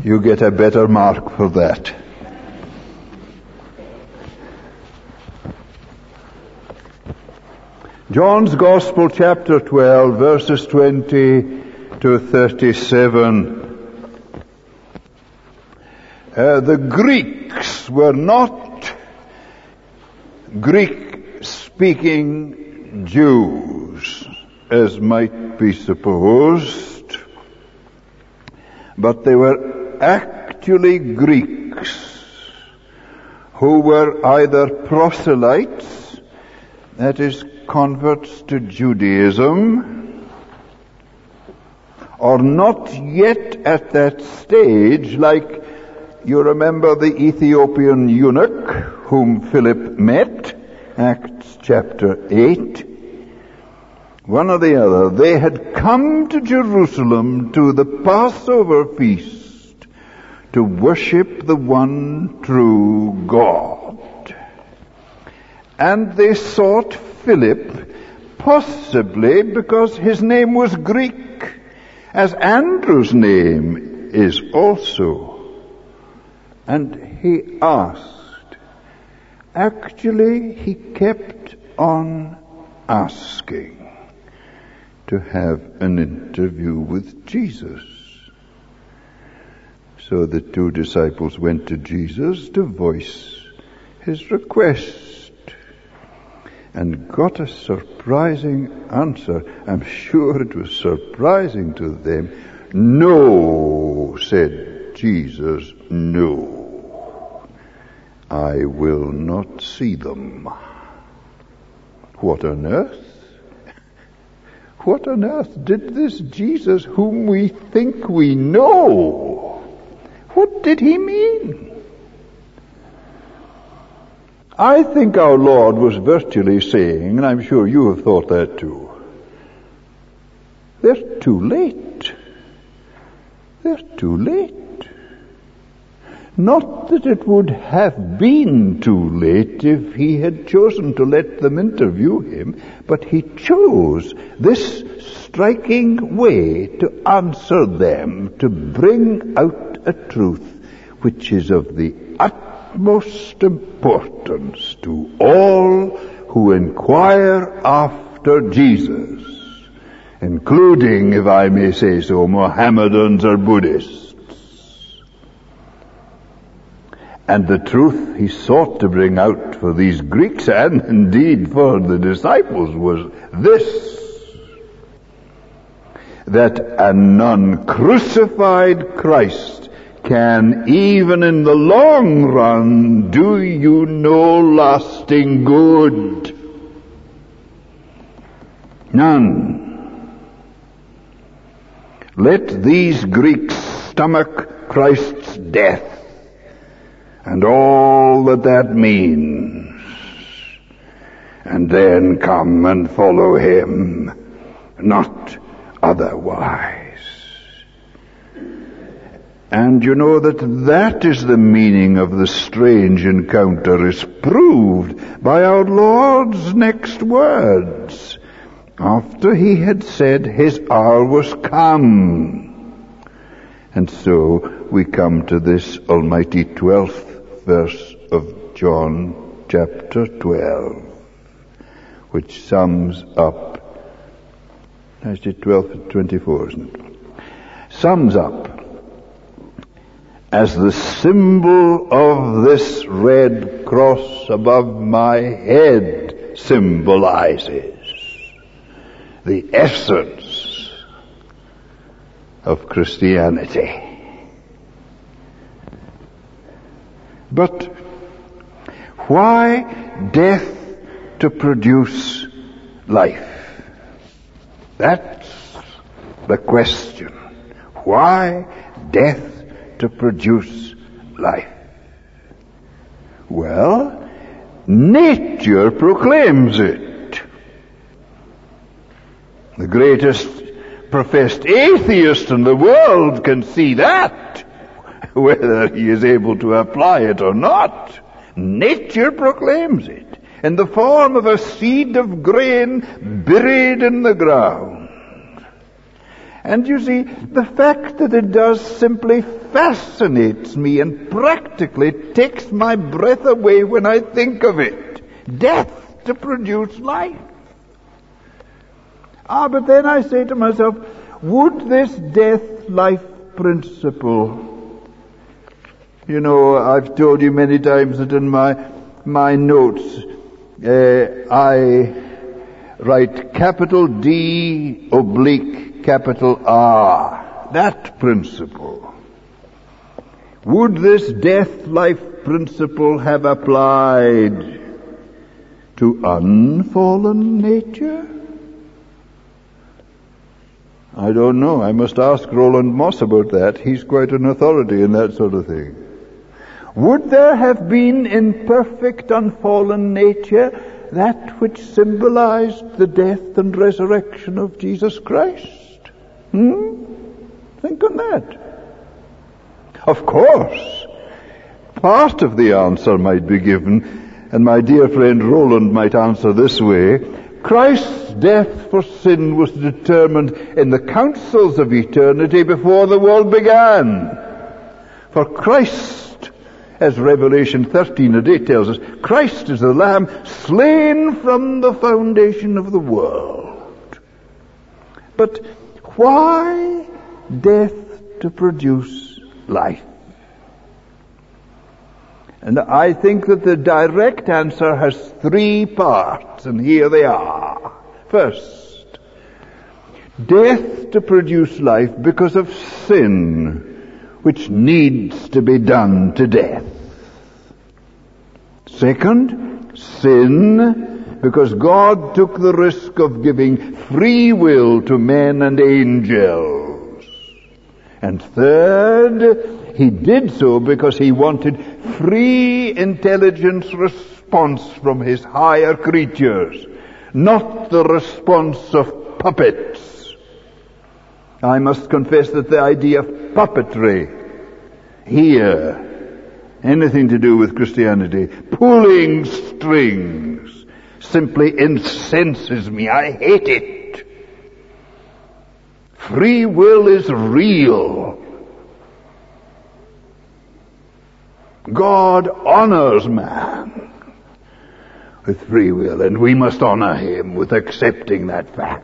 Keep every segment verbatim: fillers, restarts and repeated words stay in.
You get a better mark for that. John's Gospel, chapter twelve, verses twenty to thirty-seven. Uh, the Greeks were not Greek-speaking Jews, as might be supposed, but they were actually Greeks who were either proselytes, that is, converts to Judaism, or not yet at that stage, like you remember the Ethiopian eunuch whom Philip met, Acts chapter eight. One or the other, they had come to Jerusalem to the Passover feast to worship the one true God. And they sought Philip, possibly because his name was Greek, as Andrew's name is also. And he asked. Actually, he kept on asking to have an interview with Jesus. So the two disciples went to Jesus to voice his request, and got a surprising answer. I'm sure it was surprising to them. No, said Jesus, no. I will not see them. What on earth? What on earth did this Jesus, whom we think we know, what did he mean? I think our Lord was virtually saying, and I'm sure you have thought that too, they're too late. They're too late. Not that it would have been too late if he had chosen to let them interview him, but he chose this striking way to answer them, to bring out a truth which is of the utmost most importance to all who inquire after Jesus, including, if I may say so, Mohammedans or Buddhists. And the truth he sought to bring out for these Greeks, and indeed for the disciples, was this: that an uncrucified Christ can, even in the long run, do you no lasting good. None. Let these Greeks stomach Christ's death and all that that means, and then come and follow him, not otherwise. And you know that that is the meaning of the strange encounter is proved by our Lord's next words, after he had said his hour was come. And so we come to this almighty twelfth verse of John chapter twelve, which sums up, actually twelve to twenty-four, isn't it? Sums up as the symbol of this red cross above my head symbolizes the essence of Christianity. But why death to produce life? That's the question. Why death to produce life? Well, nature proclaims it. The greatest professed atheist in the world can see that, whether he is able to apply it or not. Nature proclaims it in the form of a seed of grain buried in the ground. And you see, the fact that it does simply fascinates me and practically takes my breath away when I think of it. Death to produce life. Ah, but then I say to myself, would this death-life principle, you know, I've told you many times that in my my notes, uh, I write capital D oblique capital R. That principle. Would this death-life principle have applied to unfallen nature? I don't know. I must ask Roland Moss about that. He's quite an authority in that sort of thing. Would there have been in perfect unfallen nature that which symbolized the death and resurrection of Jesus Christ? Hmm? Think on that. Of course, part of the answer might be given, and my dear friend Roland might answer this way: Christ's death for sin was determined in the councils of eternity before the world began. For Christ, as Revelation thirteen and eight tells us, Christ is the Lamb slain from the foundation of the world. But why death to produce life? And I think that the direct answer has three parts, and here they are. First, death to produce life because of sin, which needs to be done to death. Second, sin because God took the risk of giving free will to men and angels. And third, he did so because he wanted free intelligence response from his higher creatures, not the response of puppets. I must confess that the idea of puppetry here, anything to do with Christianity, pulling strings, simply incenses me. I hate it. Free will is real. God honors man with free will, and we must honor him with accepting that fact.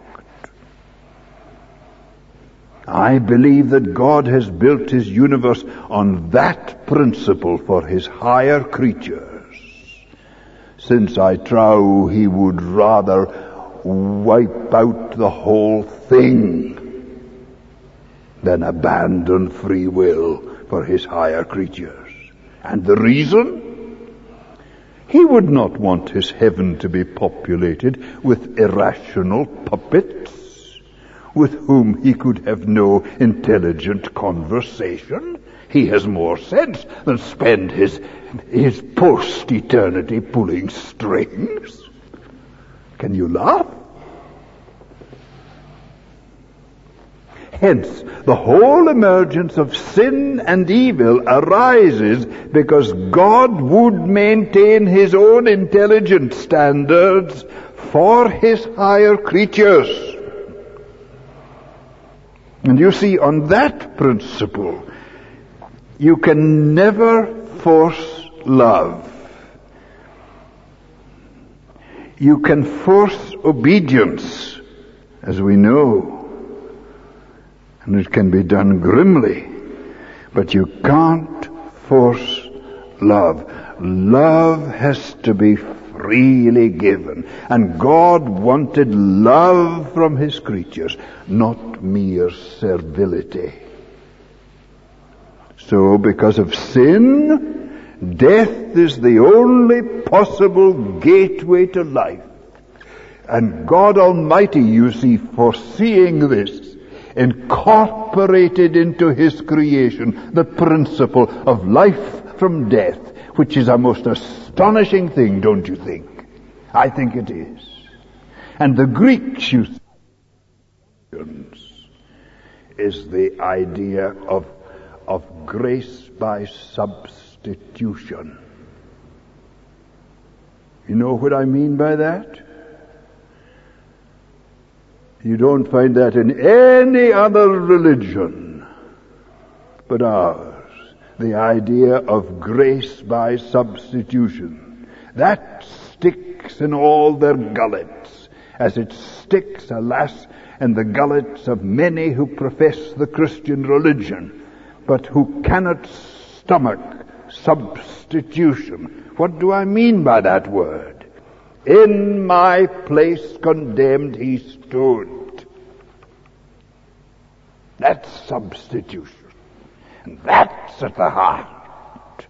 I believe that God has built his universe on that principle for his higher creatures, since I trow he would rather wipe out the whole thing than abandon free will for his higher creatures. And the reason? He would not want his heaven to be populated with irrational puppets with whom he could have no intelligent conversation. He has more sense than spend his, his post-eternity pulling strings. Can you laugh? Hence, the whole emergence of sin and evil arises because God would maintain his own intelligence standards for his higher creatures. And you see, on that principle, you can never force love. You can force obedience, as we know. And it can be done grimly. But you can't force love. Love has to be freely given. And God wanted love from his creatures, not mere servility. So because of sin, death is the only possible gateway to life. And God Almighty, you see, foreseeing this, incorporated into his creation the principle of life from death, which is a most astonishing thing, don't you think? I think it is. And the Greeks, you see, is the idea of, of grace by substitution. You know what I mean by that? You don't find that in any other religion but ours. The idea of grace by substitution. That sticks in all their gullets, as it sticks, alas, in the gullets of many who profess the Christian religion, but who cannot stomach substitution. What do I mean by that word? In my place condemned he stood. That's substitution. And that's at the heart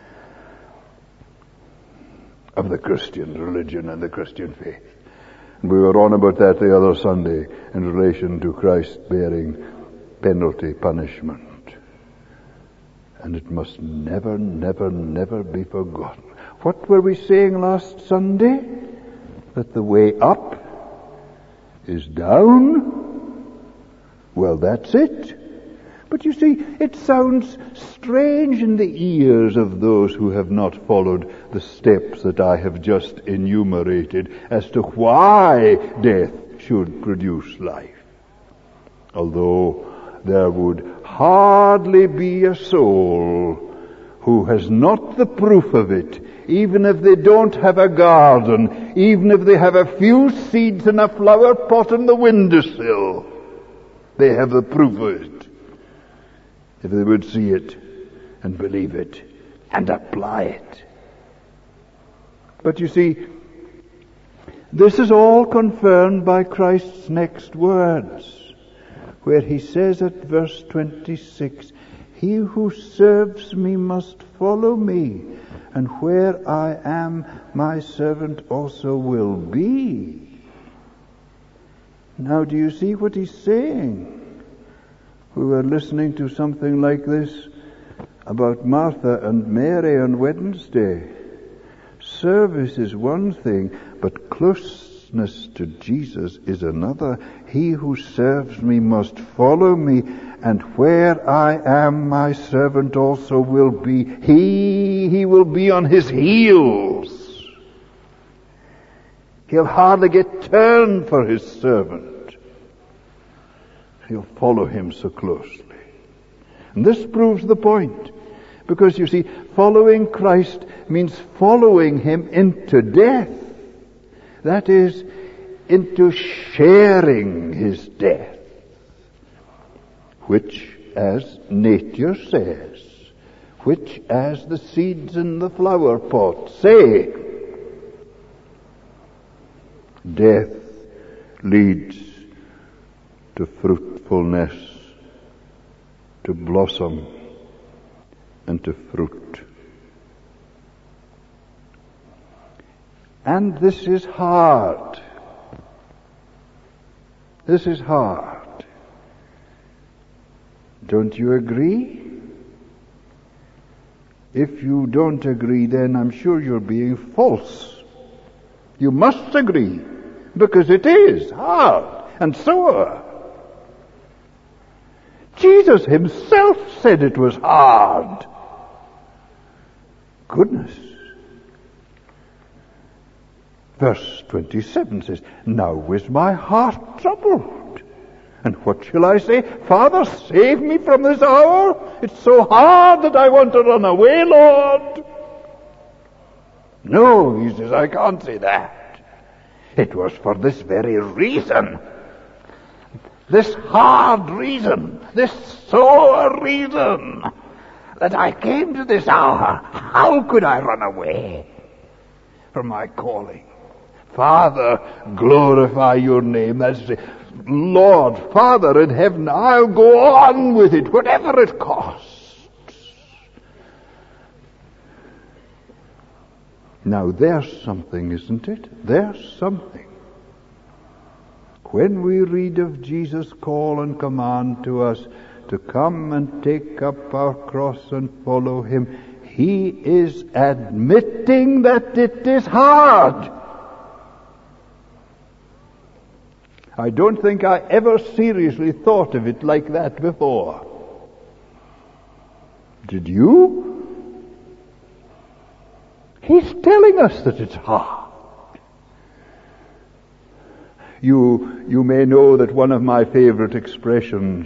of the Christian religion and the Christian faith. And we were on about that the other Sunday in relation to Christ bearing penalty, punishment. And it must never, never, never be forgotten. What were we saying last Sunday? That the way up is down? Well, that's it. But you see, it sounds strange in the ears of those who have not followed the steps that I have just enumerated as to why death should produce life. Although there would hardly be a soul who has not the proof of it, even if they don't have a garden, even if they have a few seeds in a flower pot on the windowsill, they have the proof of it. If they would see it and believe it and apply it. But you see, this is all confirmed by Christ's next words, where he says at verse twenty-six, "He who serves me must follow me, and where I am, my servant also will be." Now, do you see what he's saying? We were listening to something like this about Martha and Mary on Wednesday. Service is one thing, but closeness to Jesus is another. He who serves me must follow me, and where I am, my servant also will be. He, he will be on his heels. He'll hardly get turned for his servant. He'll follow him so closely. And this proves the point. Because you see, following Christ means following him into death. That is, into sharing his death. Which, as nature says, which, as the seeds in the flower pot say, death leads to fruitfulness, to blossom, and to fruit. And this is hard. This is hard. Don't you agree? If you don't agree, then I'm sure you're being false. You must agree, because it is hard and sore. Jesus himself said it was hard. Goodness. Verse twenty-seven says, "Now is my heart troubled. And what shall I say? Father, save me from this hour. It's so hard that I want to run away, Lord." No, he says, I can't say that. It was for this very reason. This hard reason, this sore reason, that I came to this hour. How could I run away from my calling? Father, glorify your name. That's it. Lord, Father in heaven, I'll go on with it, whatever it costs. Now there's something, isn't it? There's something. When we read of Jesus' call and command to us to come and take up our cross and follow him, he is admitting that it is hard. I don't think I ever seriously thought of it like that before. Did you? He's telling us that it's hard. You, you may know that one of my favorite expressions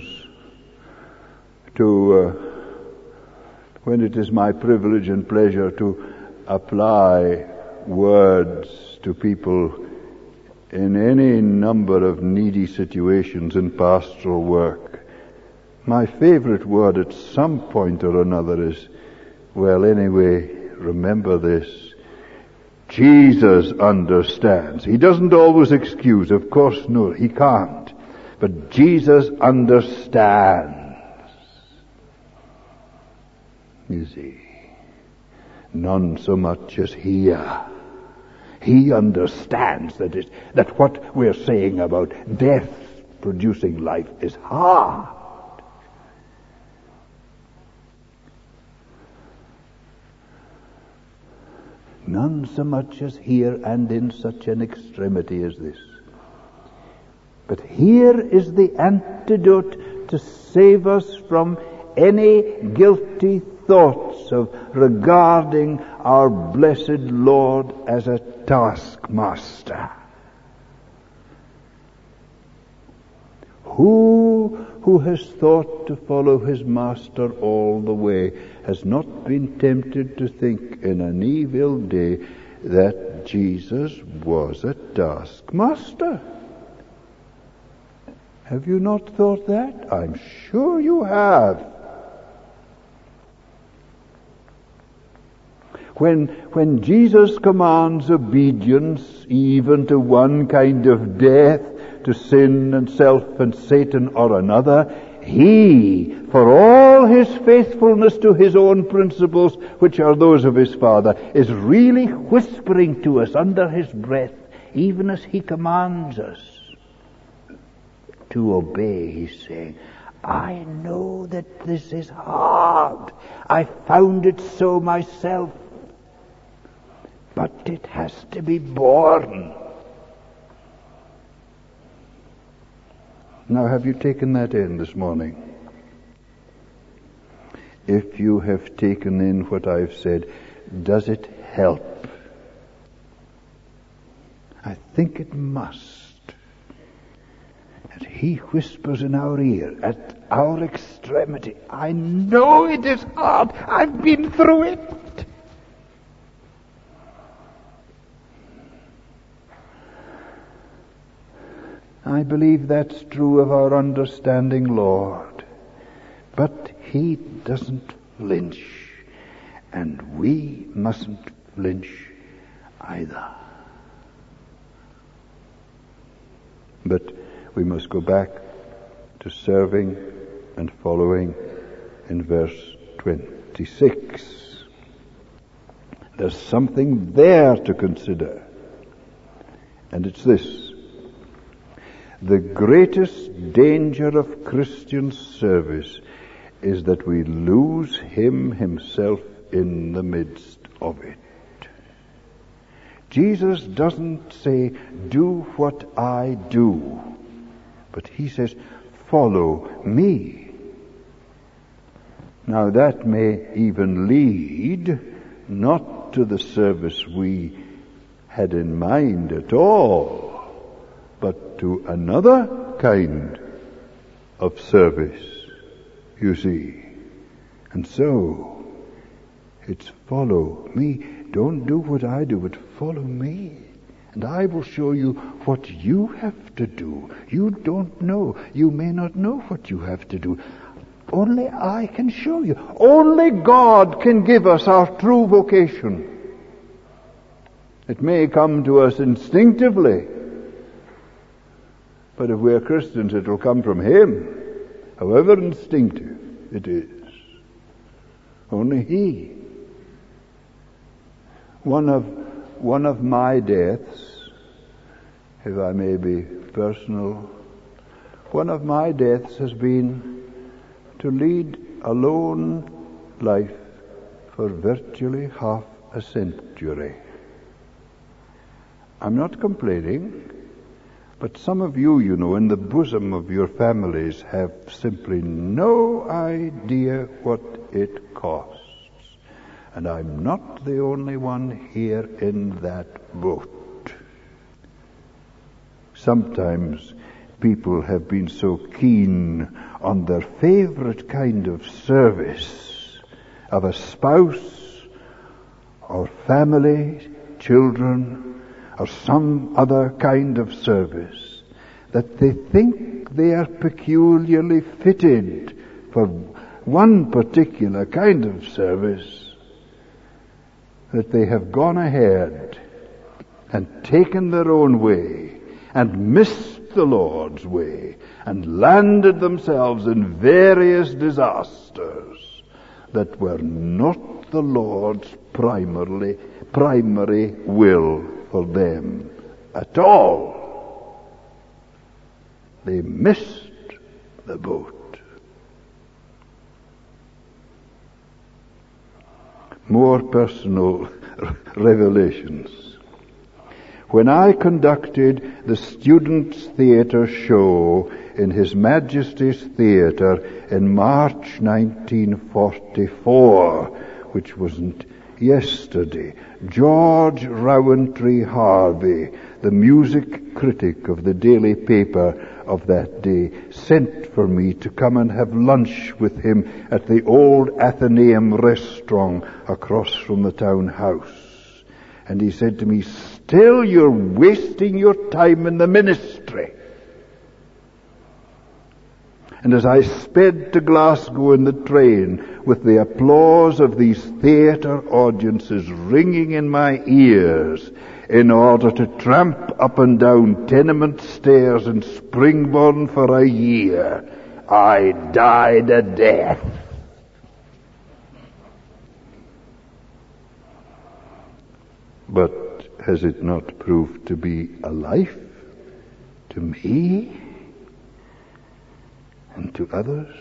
to, uh, when it is my privilege and pleasure to apply words to people in any number of needy situations in pastoral work, my favorite word at some point or another is, well, anyway, remember this: Jesus understands. He doesn't always excuse, of course, no, he can't. But Jesus understands. You see, none so much as here. He understands that it, that what we're saying about death producing life is hard. None so much as here and in such an extremity as this. But here is the antidote to save us from any guilty thoughts of regarding our blessed Lord as a taskmaster. Who who has thought to follow his master all the way has not been tempted to think in an evil day that Jesus was a taskmaster? Have you not thought that? I'm sure you have. When, when Jesus commands obedience even to one kind of death, to sin and self and Satan or another, he, for all his faithfulness to his own principles, which are those of his Father, is really whispering to us under his breath, even as he commands us to obey. He's saying, I know that this is hard. I found it so myself. But it has to be borne. Now, have you taken that in this morning? If you have taken in what I've said, does it help? I think it must. And he whispers in our ear, at our extremity, I know it is hard. I've been through it. I believe that's true of our understanding Lord. But he doesn't flinch. And we mustn't flinch either. But we must go back to serving and following in verse twenty-six. There's something there to consider. And it's this. The greatest danger of Christian service is that we lose him himself in the midst of it. Jesus doesn't say, do what I do, but he says, follow me. Now that may even lead not to the service we had in mind at all, but to another kind of service, you see. And so, it's follow me. Don't do what I do, but follow me. And I will show you what you have to do. You don't know. You may not know what you have to do. Only I can show you. Only God can give us our true vocation. It may come to us instinctively, but if we're Christians, it will come from him, however instinctive it is. Only he. One of, one of my deaths, if I may be personal, one of my deaths has been to lead a lone life for virtually half a century. I'm not complaining. But some of you, you know, in the bosom of your families have simply no idea what it costs. And I'm not the only one here in that boat. Sometimes people have been so keen on their favorite kind of service of a spouse or family, children, or some other kind of service, that they think they are peculiarly fitted for one particular kind of service, that they have gone ahead and taken their own way and missed the Lord's way and landed themselves in various disasters that were not the Lord's primarily primary will for them at all. They missed the boat. More personal revelations. When I conducted the Students' Theatre show in His Majesty's Theatre in March nineteen forty-four, which wasn't yesterday, George Rowantree Harvey, the music critic of the daily paper of that day, sent for me to come and have lunch with him at the old Athenaeum restaurant across from the town house. And he said to me, "Still you're wasting your time in the ministry." And as I sped to Glasgow in the train with the applause of these theatre audiences ringing in my ears in order to tramp up and down tenement stairs in Springburn for a year, I died a death. But has it not proved to be a life to me and to others?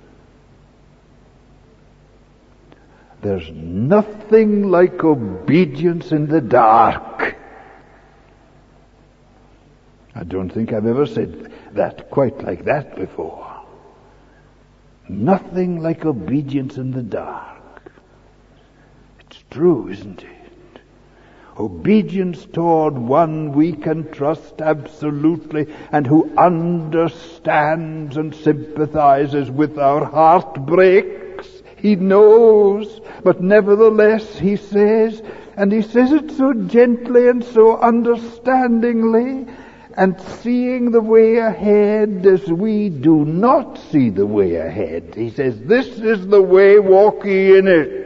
There's nothing like obedience in the dark. I don't think I've ever said that quite like that before. Nothing like obedience in the dark. It's true, isn't it? Obedience toward one we can trust absolutely and who understands and sympathizes with our heartbreaks. He knows, but nevertheless he says, and he says it so gently and so understandingly, and seeing the way ahead as we do not see the way ahead. He says, "This is the way, walk ye in it."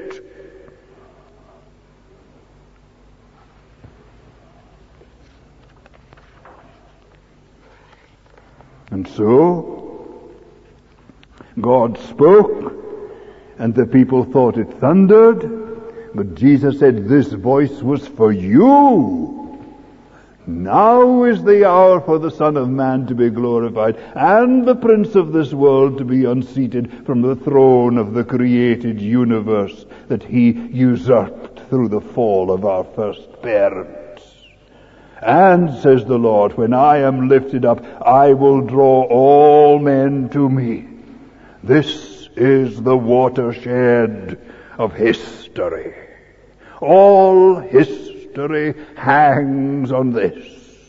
And so, God spoke, and the people thought it thundered, but Jesus said, "This voice was for you. Now is the hour for the Son of Man to be glorified, and the Prince of this world to be unseated from the throne of the created universe that he usurped through the fall of our first parents. And, says the Lord, when I am lifted up, I will draw all men to me." This is the watershed of history. All history hangs on this.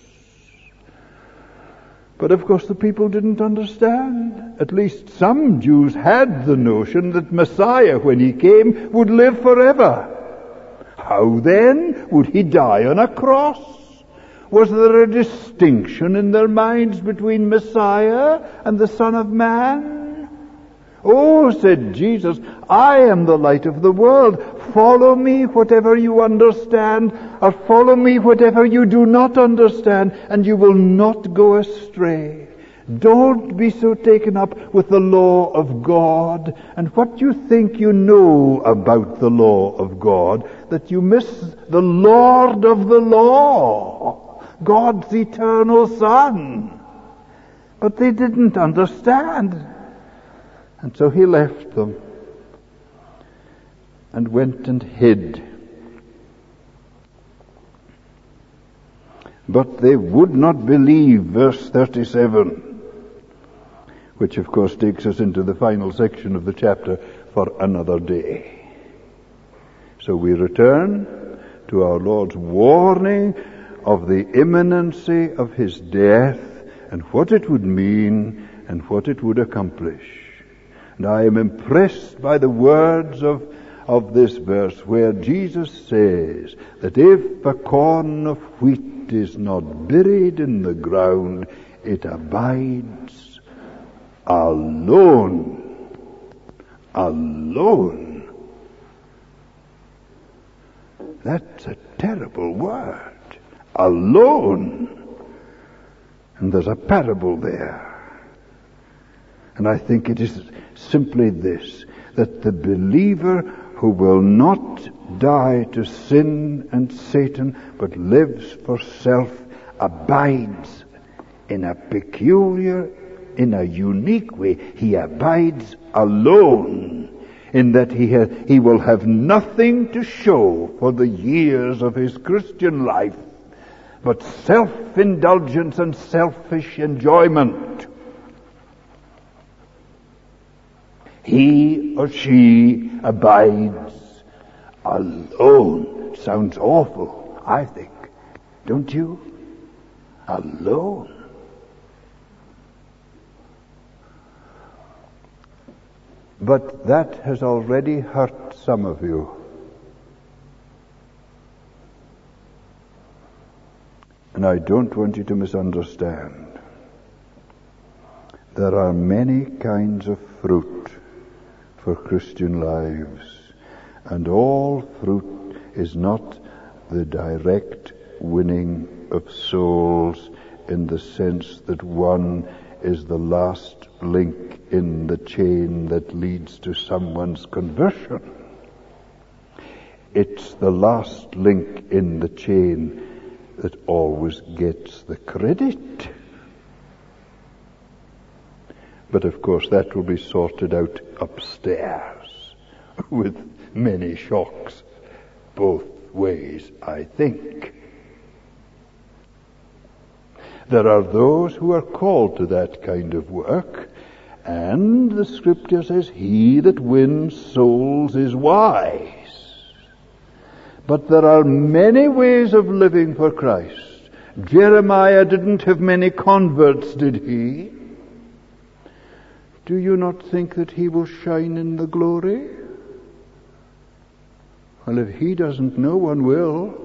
But of course the people didn't understand. At least some Jews had the notion that Messiah, when he came, would live forever. How then would he die on a cross? Was there a distinction in their minds between Messiah and the Son of Man? "Oh," said Jesus, "I am the light of the world. Follow me whatever you understand, or follow me whatever you do not understand, and you will not go astray. Don't be so taken up with the law of God and what you think you know about the law of God that you miss the Lord of the law, God's eternal Son." But they didn't understand. And so he left them and went and hid. But they would not believe, verse thirty-seven, which of course takes us into the final section of the chapter for another day. So we return to our Lord's warning of the imminency of his death and what it would mean and what it would accomplish. And I am impressed by the words of, of this verse where Jesus says that if a corn of wheat is not buried in the ground, it abides alone. Alone. That's a terrible word. Alone. And there's a parable there. And I think it is simply this, that the believer who will not die to sin and Satan, but lives for self, abides in a peculiar, in a unique way. He abides alone, in that he ha- he will have nothing to show for the years of his Christian life, but self-indulgence and selfish enjoyment. He or she abides alone. Sounds awful, I think. Don't you? Alone. But that has already hurt some of you. And I don't want you to misunderstand. There are many kinds of fruit for Christian lives, and all fruit is not the direct winning of souls in the sense that one is the last link in the chain that leads to someone's conversion. It's the last link in the chain that always gets the credit. But of course that will be sorted out upstairs with many shocks both ways, I think. There are those who are called to that kind of work, and the Scripture says, he that wins souls is wise. But there are many ways of living for Christ. Jeremiah didn't have many converts, did he? Do you not think that he will shine in the glory? Well, if he doesn't, no one will.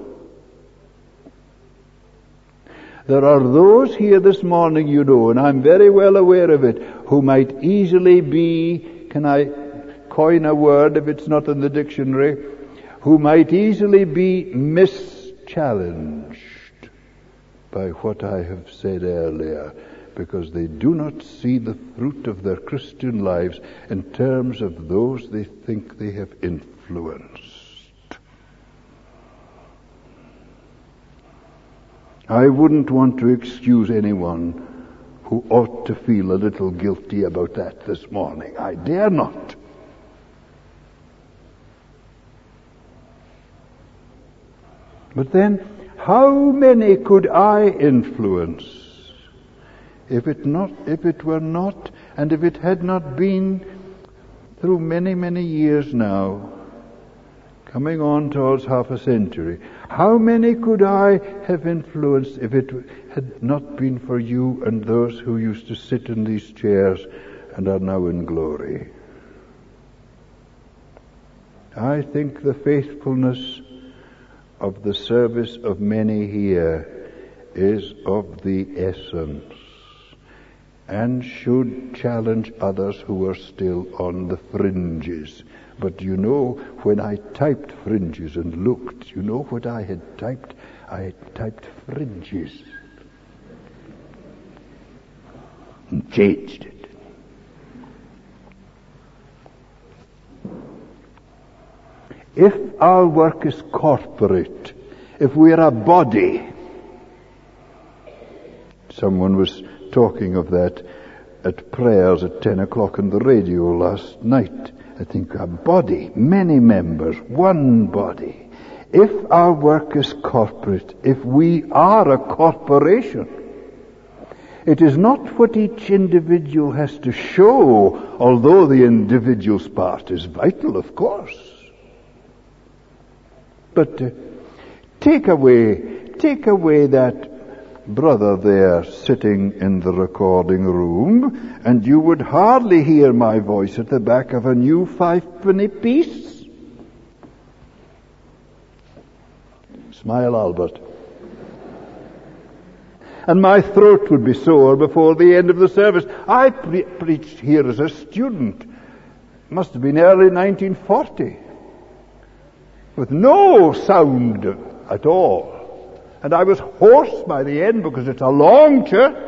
There are those here this morning, you know, and I'm very well aware of it, who might easily be, can I coin a word if it's not in the dictionary, who might easily be mischallenged by what I have said earlier, because they do not see the fruit of their Christian lives in terms of those they think they have influenced. I wouldn't want to excuse anyone who ought to feel a little guilty about that this morning. I dare not. But then, how many could I influence if it not, if it were not, and if it had not been through many, many years now, coming on towards half a century, how many could I have influenced if it had not been for you and those who used to sit in these chairs and are now in glory? I think the faithfulness of the service of many here is of the essence, and should challenge others who are still on the fringes. But you know, when I typed fringes and looked, you know what I had typed? I had typed fringes and changed it. If our work is corporate, if we are a body, someone was talking of that at prayers at ten o'clock on the radio last night. I think a body, many members, one body. If our work is corporate, if we are a corporation, it is not what each individual has to show, although the individual's part is vital, of course. But uh, take away, take away that brother there sitting in the recording room, and you would hardly hear my voice at the back of a new five-penny piece. Smile, Albert. And my throat would be sore before the end of the service. I pre- preached here as a student. Must have been early nineteen forty. With no sound at all. And I was hoarse by the end because it's a long church.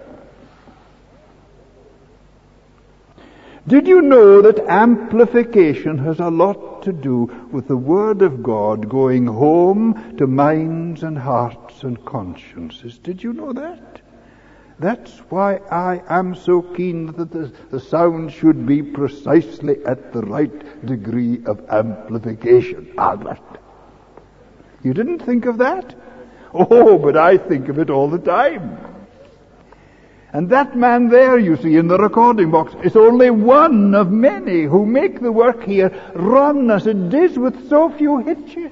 Did you know that amplification has a lot to do with the Word of God going home to minds and hearts and consciences? Did you know that? That's why I am so keen that the, the sound should be precisely at the right degree of amplification. Albert, you didn't think of that? Oh, but I think of it all the time. And that man there, you see, in the recording box, is only one of many who make the work here run as it is with so few hitches.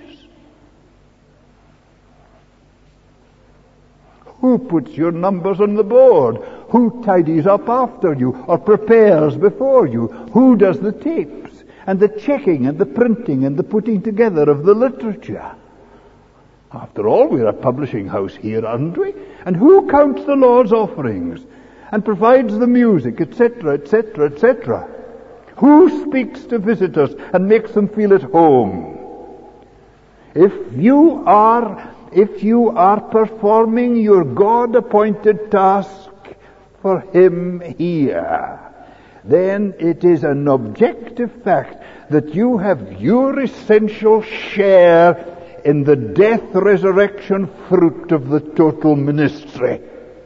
Who puts your numbers on the board? Who tidies up after you or prepares before you? Who does the tapes and the checking and the printing and the putting together of the literature? After all, we're a publishing house here, aren't we? And who counts the Lord's offerings and provides the music, et cetera, et cetera, et cetera? Who speaks to visitors and makes them feel at home? If you are, if you are performing your God-appointed task for Him here, then it is an objective fact that you have your essential share in the death, resurrection fruit of the total ministry.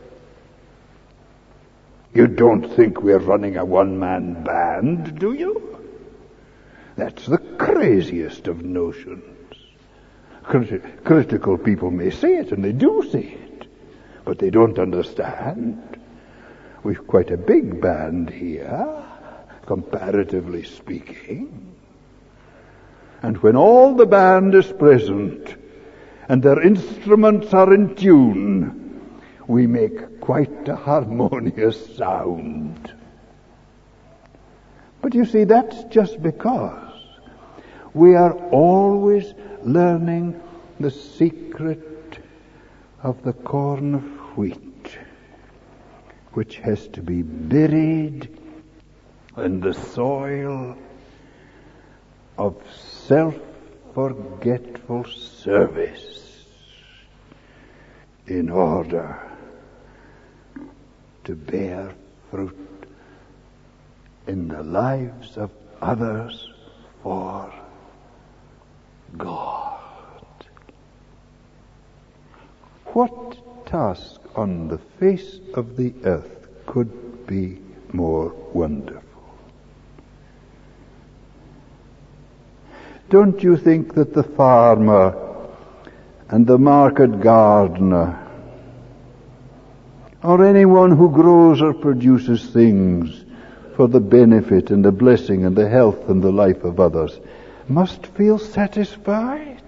You don't think we're running a one-man band, do you? That's the craziest of notions. Crit- critical people may say it, and they do say it, but they don't understand. We've quite a big band here, comparatively speaking. And when all the band is present and their instruments are in tune, we make quite a harmonious sound. But you see, that's just because we are always learning the secret of the corn of wheat, which has to be buried in the soil of self-forgetful service in order to bear fruit in the lives of others for God. What task on the face of the earth could be more wonderful? Don't you think that the farmer and the market gardener, or anyone who grows or produces things for the benefit and the blessing and the health and the life of others, must feel satisfied?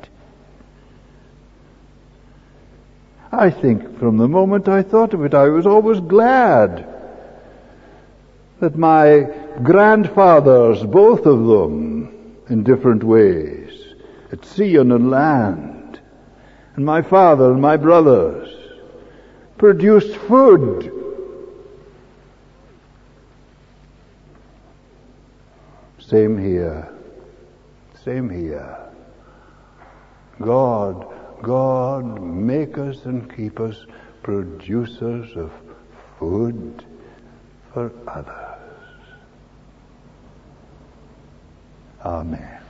I think from the moment I thought of it, I was always glad that my grandfathers, both of them, in different ways, at sea and on land, and my father and my brothers, produced food. Same here. Same here. God, God, make us and keep us producers of food for others. Amen.